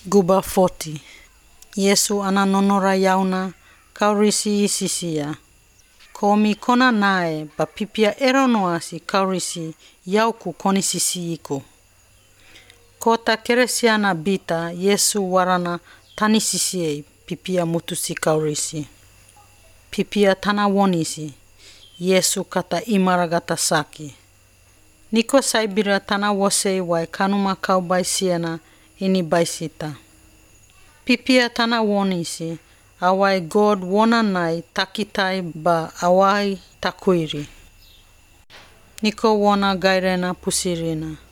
Guba 40. Yesu ana nonora yauna kaurisi isisia. Komi kona nae ba pipia eronoasi kaurisi yauku konisisi iko. Kota keresiana bita Yesu warana tanisisiei pipia mutusi kaurisi. Pipia tana wonisi Yesu kata imaragata saki. Niko saibira tana wosei wai kanuma kau baisiana ini baisita. Pipia tana wonisi awai God wonanai takitai ba awai takuiri. Niko wona gairena pusirina.